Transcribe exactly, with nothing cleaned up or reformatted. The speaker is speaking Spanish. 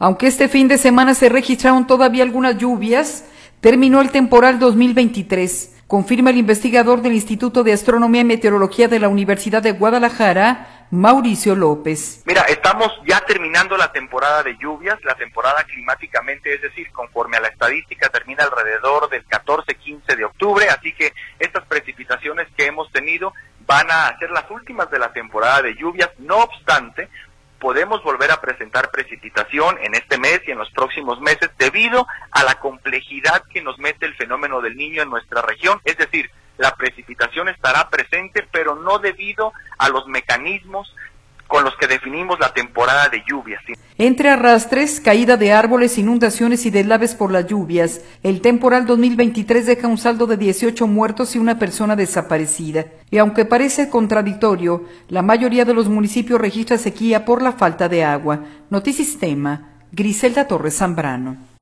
Aunque este fin de semana se registraron todavía algunas lluvias, terminó el temporal dos mil veintitrés, confirma el investigador del Instituto de Astronomía y Meteorología de la Universidad de Guadalajara, Mauricio López. Mira, estamos ya terminando la temporada de lluvias, la temporada climáticamente, es decir, conforme a la estadística, termina alrededor del catorce quince de octubre, así que estas precipitaciones que hemos tenido van a ser las últimas de la temporada de lluvias. No obstante, podemos volver a presentar precipitación en este mes y en los próximos meses debido a la complejidad que nos mete el fenómeno del Niño en nuestra región, es decir, la precipitación estará presente, pero no debido a los mecanismos con los que definimos la temporada de lluvias. Entre arrastres, caída de árboles, inundaciones y deslaves por las lluvias, el temporal dos mil veintitrés deja un saldo de dieciocho muertos y una persona desaparecida. Y aunque parece contradictorio, la mayoría de los municipios registra sequía por la falta de agua. Notisistema, Griselda Torres Zambrano.